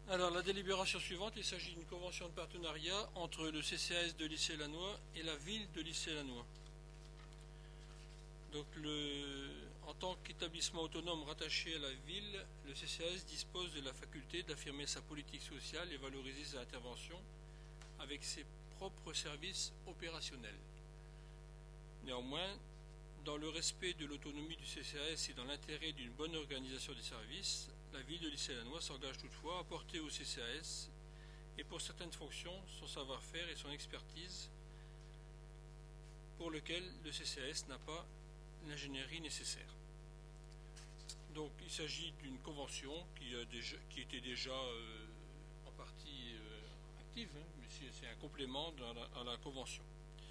Alors, la délibération suivante, il s'agit d'une convention de partenariat entre le CCAS de l'Issy-Lannoy et la ville de l'Issy-Lannoy. Donc, en tant qu'établissement autonome rattaché à la ville, le CCAS dispose de la faculté d'affirmer sa politique sociale et valoriser ses interventions avec ses propres services opérationnels. Néanmoins, dans le respect de l'autonomie du CCAS et dans l'intérêt d'une bonne organisation des services, la ville de l'Issy-Lannoy s'engage toutefois à apporter au CCAS, et pour certaines fonctions, son savoir-faire et son expertise, pour lequel le CCAS n'a pas l'ingénierie nécessaire. Donc il s'agit d'une convention qui était déjà en partie active, hein, mais c'est un complément à la convention.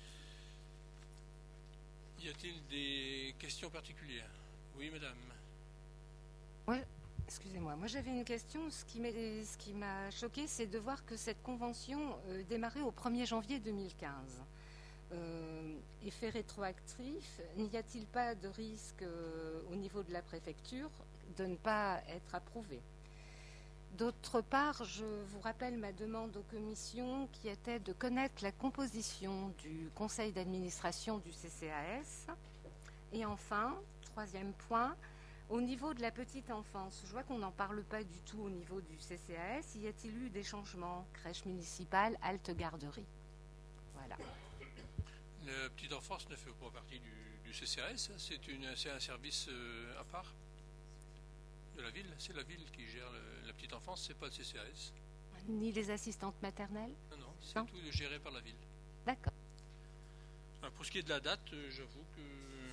Y a-t-il des questions particulières? Oui, madame. Oui, excusez-moi. Moi, j'avais une question. Ce qui m'a choqué, c'est de voir que cette convention démarrait au 1er janvier 2015. Effet rétroactif, n'y a-t-il pas de risque au niveau de la préfecture de ne pas être approuvée? D'autre part, je vous rappelle ma demande aux commissions qui était de connaître la composition du conseil d'administration du CCAS. Et enfin, troisième point, au niveau de la petite enfance, je vois qu'on n'en parle pas du tout au niveau du CCAS. Y a-t-il eu des changements? Crèche municipale, halte garderie. Voilà. La petite enfance ne fait pas partie du CCAS, c'est un service à part de la ville. C'est la ville qui gère la petite enfance, c'est pas le CCAS. Ni les assistantes maternelles? Non, c'est tout géré par la ville. D'accord. Pour ce qui est de la date, j'avoue que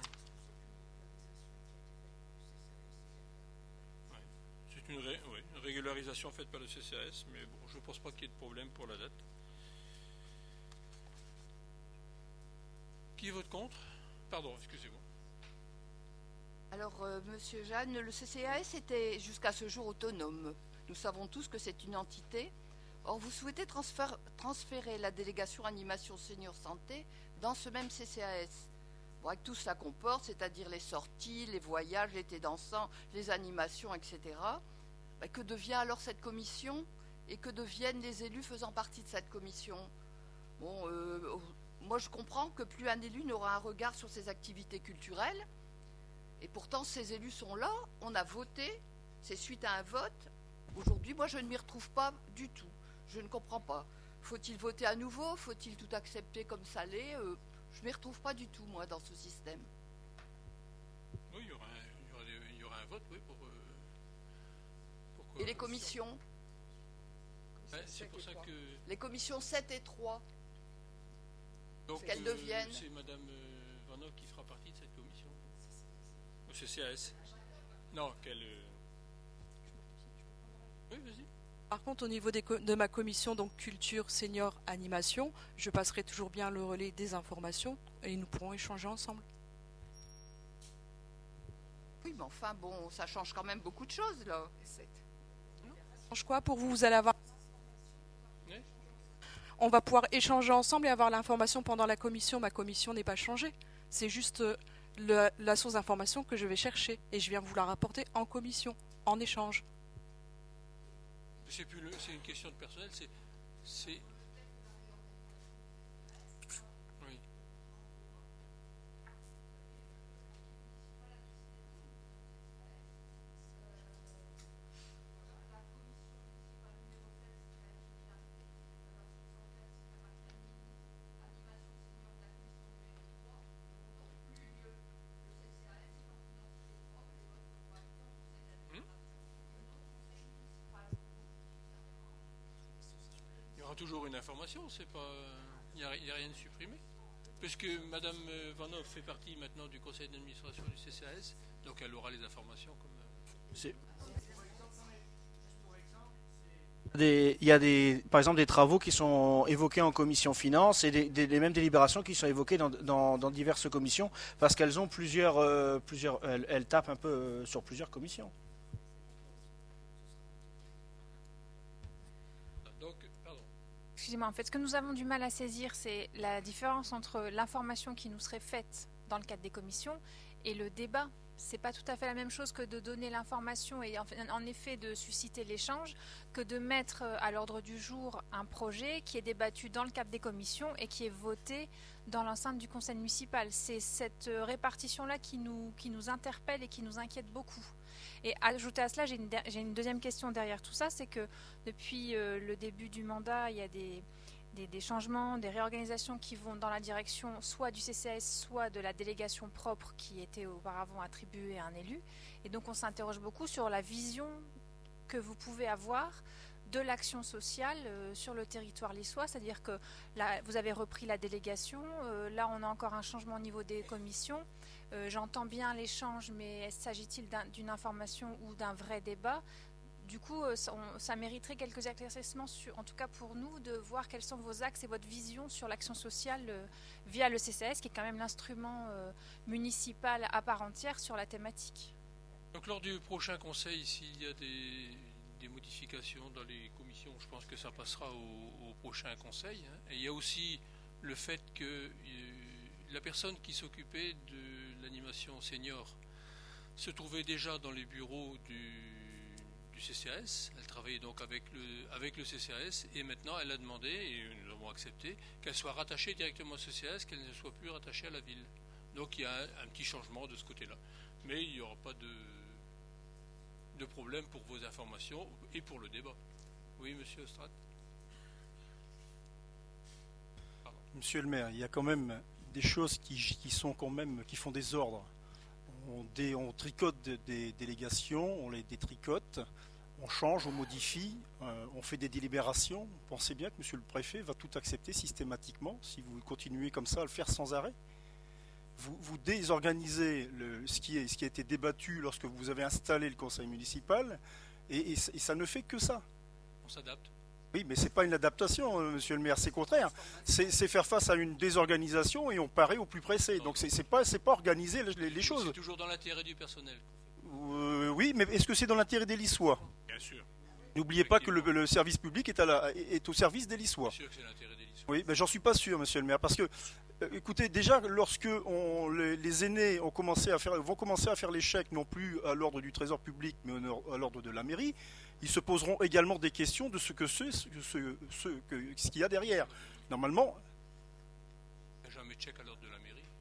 c'est une régularisation faite par le CCAS, mais bon, je ne pense pas qu'il y ait de problème pour la date. Qui vote contre? Pardon, excusez-moi. Alors, Monsieur Jeanne, le CCAS était jusqu'à ce jour autonome. Nous savons tous que c'est une entité. Or, vous souhaitez transférer la délégation animation senior santé dans ce même CCAS. Bon, avec tout cela comporte, c'est-à-dire les sorties, les voyages, l'été dansant, les animations, etc. Que devient alors cette commission et que deviennent les élus faisant partie de cette commission? Bon, moi je comprends que plus un élu n'aura un regard sur ses activités culturelles. Et pourtant, ces élus sont là, on a voté, c'est suite à un vote. Aujourd'hui, moi, je ne m'y retrouve pas du tout. Je ne comprends pas. Faut-il voter à nouveau? Faut-il tout accepter comme ça l'est? Je ne m'y retrouve pas du tout, moi, dans ce système. Oui, il y aura un vote, oui, pour et les commissions? C'est pour ça que... Les commissions 7 et 3. Donc, qu'elles deviennent... C'est Madame Vanneau qui fera partie de cette commission. Au CCAS. Non, qu'elle... Oui, vas-y. Par contre, au niveau de ma commission, donc culture, senior, animation, je passerai toujours bien le relais des informations et nous pourrons échanger ensemble. Oui, mais enfin, bon, ça change quand même beaucoup de choses, là. Ça change quoi pour vous? Vous allez avoir... Oui. On va pouvoir échanger ensemble et avoir l'information pendant la commission. Ma commission n'est pas changée. C'est juste la source d'information que je vais chercher et je viens vous la rapporter en commission, en échange. C'est une question de personnel, c'est... Oui. Toujours une information, c'est pas, il n'y a rien de supprimé. Puisque Madame Vanneau fait partie maintenant du conseil d'administration du CCAS, donc elle aura les informations comme. Il y a par exemple des travaux qui sont évoqués en commission finance et des mêmes délibérations qui sont évoquées dans diverses commissions parce qu'elles ont elles tapent un peu sur plusieurs commissions. Excusez-moi, en fait, ce que nous avons du mal à saisir, c'est la différence entre l'information qui nous serait faite dans le cadre des commissions et le débat c'est pas tout à fait la même chose que de donner l'information et en effet de susciter l'échange que de mettre à l'ordre du jour un projet qui est débattu dans le cadre des commissions et qui est voté dans l'enceinte du conseil municipal. C'est cette répartition-là qui nous interpelle et qui nous inquiète beaucoup. Et ajouter à cela, j'ai une deuxième question derrière tout ça, c'est que depuis le début du mandat, il y a des changements, des réorganisations qui vont dans la direction soit du CCAS, soit de la délégation propre qui était auparavant attribuée à un élu. Et donc on s'interroge beaucoup sur la vision que vous pouvez avoir de l'action sociale sur le territoire lissois, c'est-à-dire que là, vous avez repris la délégation, là on a encore un changement au niveau des commissions. J'entends bien l'échange, mais s'agit-il d'une information ou d'un vrai débat ? Du coup, ça mériterait quelques éclaircissements, en tout cas pour nous, de voir quels sont vos axes et votre vision sur l'action sociale via le CCAS, qui est quand même l'instrument municipal à part entière sur la thématique. Donc lors du prochain conseil, s'il y a des modifications dans les commissions, je pense que ça passera au prochain conseil. Et il y a aussi le fait que la personne qui s'occupait de l'animation senior se trouvait déjà dans les bureaux du CCAS, elle travaillait donc avec le CCAS et maintenant elle a demandé, et nous avons accepté, qu'elle soit rattachée directement au CCAS, qu'elle ne soit plus rattachée à la ville. Donc il y a un petit changement de ce côté-là. Mais il n'y aura pas de problème pour vos informations et pour le débat. Oui, monsieur Ostrat. Monsieur le maire, il y a quand même des choses qui font des ordres. On tricote des délégations, on les détricote, on change, on modifie, on fait des délibérations. Pensez bien que monsieur le préfet va tout accepter systématiquement si vous continuez comme ça à le faire sans arrêt. Vous désorganisez ce qui a été débattu lorsque vous avez installé le conseil municipal et ça ne fait que ça. On s'adapte. Oui, mais c'est pas une adaptation, monsieur le maire, c'est contraire. C'est faire face à une désorganisation et on paraît au plus pressé. Donc c'est pas organiser les choses. C'est toujours dans l'intérêt du personnel. Oui, mais est-ce que c'est dans l'intérêt des Lissois? Bien sûr. N'oubliez pas que le service public est au service des Lissois. Bien sûr que c'est l'intérêt des Lissois. Oui, mais j'en suis pas sûr, monsieur le maire, parce que écoutez, déjà lorsque les aînés vont commencer à faire les chèques, non plus à l'ordre du trésor public, mais à l'ordre de la mairie, ils se poseront également des questions de ce qu'il y a derrière. Normalement. Il n'y a jamais de chèque à l'ordre de la mairie.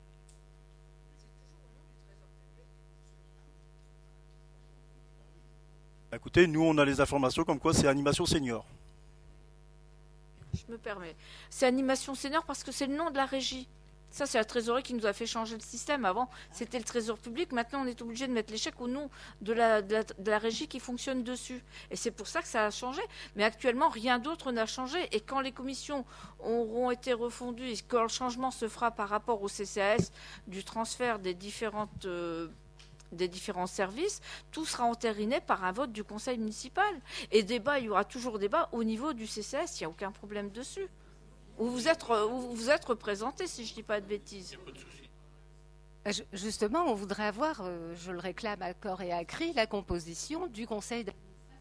Écoutez, nous on a les informations comme quoi c'est animation senior. Je me permets. C'est animation senior parce que c'est le nom de la régie. Ça, c'est la trésorerie qui nous a fait changer le système. Avant, c'était le trésor public. Maintenant, on est obligé de mettre les chèques au nom de la régie qui fonctionne dessus. Et c'est pour ça que ça a changé. Mais actuellement, rien d'autre n'a changé. Et quand les commissions auront été refondues et quand le changement se fera par rapport au CCAS du transfert des différents services, tout sera entériné par un vote du conseil municipal. Et débat, il y aura toujours débat au niveau du CCAS. Il n'y a aucun problème dessus. Où vous êtes représenté, si je ne dis pas de bêtises. Il n'y a pas de souci. Justement, on voudrait avoir, je le réclame à corps et à cri, la composition du conseil d'administration.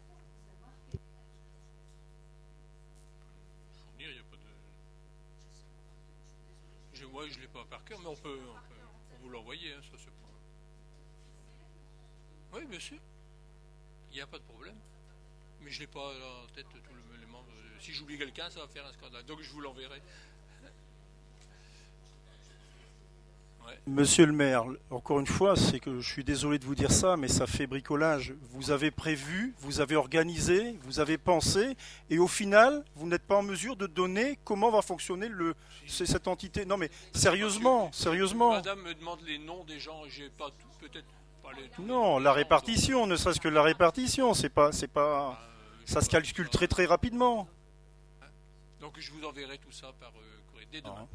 Il n'y a pas de... Moi, je ne l'ai pas par cœur, mais on peut vous l'envoyer. Hein, ça, c'est pas... Oui, bien sûr. Il n'y a pas de problème. Mais je n'ai pas en tête tous les membres. Si j'oublie quelqu'un, ça va faire un scandale. Donc je vous l'enverrai. Ouais. Monsieur le maire, encore une fois, c'est que je suis désolé de vous dire ça, mais ça fait bricolage. Vous avez prévu, vous avez organisé, vous avez pensé, et au final, vous n'êtes pas en mesure de donner comment va fonctionner cette entité. Non mais sérieusement. Madame me demande les noms des gens, j'ai pas tout, peut-être pas les. Non, la répartition, ne serait-ce que la répartition, c'est pas, ça se calcule très très rapidement. Donc je vous enverrai tout ça par courrier dès demain.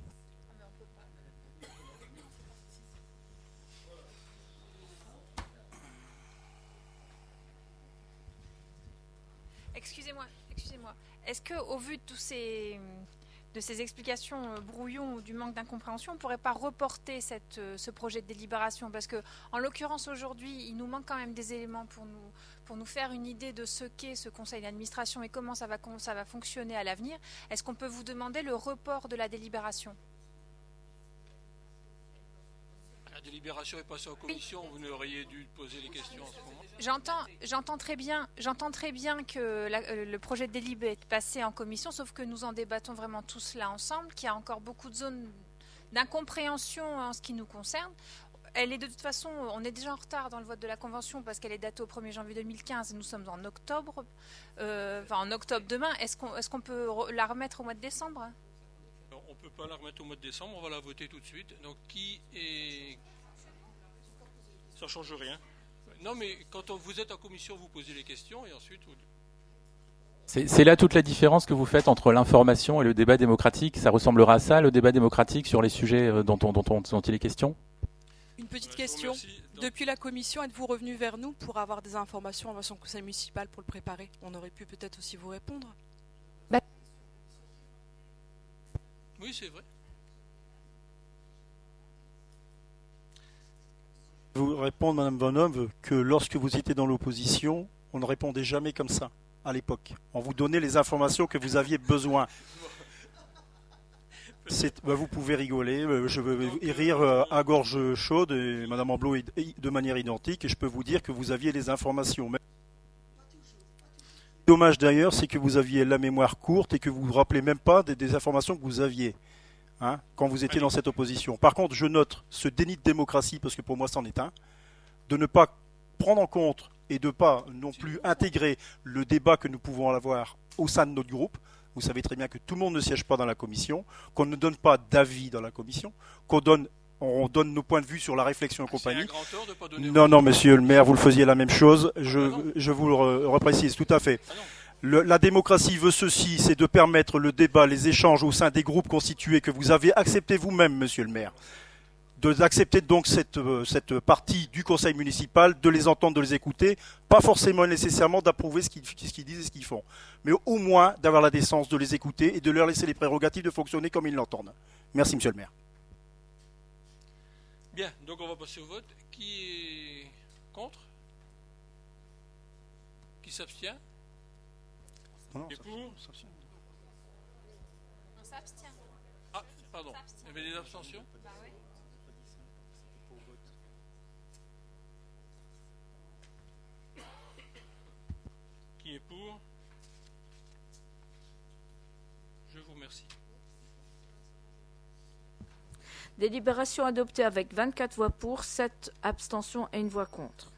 Excusez-moi. Est-ce qu'au vu de tous ces explications brouillons ou du manque d'incompréhension, on ne pourrait pas reporter ce projet de délibération? Parce que, en l'occurrence, aujourd'hui, il nous manque quand même des éléments pour nous faire une idée de ce qu'est ce conseil d'administration et comment ça va fonctionner à l'avenir. Est-ce qu'on peut vous demander le report de la délibération? délibération est passée en commission, vous n'auriez dû poser les questions en ce moment. J'entends très bien que le projet de délibé est passé en commission, sauf que nous en débattons vraiment tous là ensemble, qu'il y a encore beaucoup de zones d'incompréhension en ce qui nous concerne. Elle est de toute façon, on est déjà en retard dans le vote de la Convention parce qu'elle est datée au 1er janvier 2015 et nous sommes en octobre, en octobre demain. Est-ce qu'on peut la remettre au mois de décembre? Alors, on ne peut pas la remettre au mois de décembre, on va la voter tout de suite. Donc qui est... Ça ne change rien. Non mais quand vous êtes en commission, vous posez les questions et ensuite... C'est là toute la différence que vous faites entre l'information et le débat démocratique. Ça ressemblera à ça, le débat démocratique sur les sujets dont il est question? Une petite question. Depuis la commission, êtes-vous revenu vers nous pour avoir des informations avant son conseil municipal pour le préparer? On aurait pu peut-être aussi vous répondre. Oui, c'est vrai. Je vous répondre, Madame Bonhomme, que lorsque vous étiez dans l'opposition, on ne répondait jamais comme ça à l'époque. On vous donnait les informations que vous aviez besoin. Vous pouvez rigoler, je veux rire à gorge chaude, et Madame Amblot de manière identique, et je peux vous dire que vous aviez les informations. Dommage d'ailleurs, c'est que vous aviez la mémoire courte et que vous ne vous rappelez même pas des informations que vous aviez quand vous étiez dans cette opposition. Par contre, je note ce déni de démocratie, parce que pour moi c'en est un, de ne pas prendre en compte et de ne pas non plus intégrer le débat que nous pouvons avoir au sein de notre groupe. Vous savez très bien que tout le monde ne siège pas dans la commission, qu'on ne donne pas d'avis dans la commission, on donne nos points de vue sur la réflexion et compagnie. C'est un grand tort de pas donner... Non, monsieur le maire, vous le faisiez la même chose. Je vous le reprécise, tout à fait. La démocratie veut ceci, c'est de permettre le débat, les échanges au sein des groupes constitués que vous avez accepté vous-même, monsieur le maire. D'accepter donc cette partie du conseil municipal, de les entendre, de les écouter, pas forcément nécessairement d'approuver ce qu'ils disent et ce qu'ils font, mais au moins d'avoir la décence de les écouter et de leur laisser les prérogatives de fonctionner comme ils l'entendent. Merci, monsieur le maire. Bien, donc on va passer au vote. Qui est contre? Qui s'abstient? Qui est pour? On s'abstient. Ah, pardon, il y avait des abstentions? Bah oui. Qui est pour? Je vous remercie. Délibération adoptée avec 24 voix pour, 7 abstentions et 1 voix contre.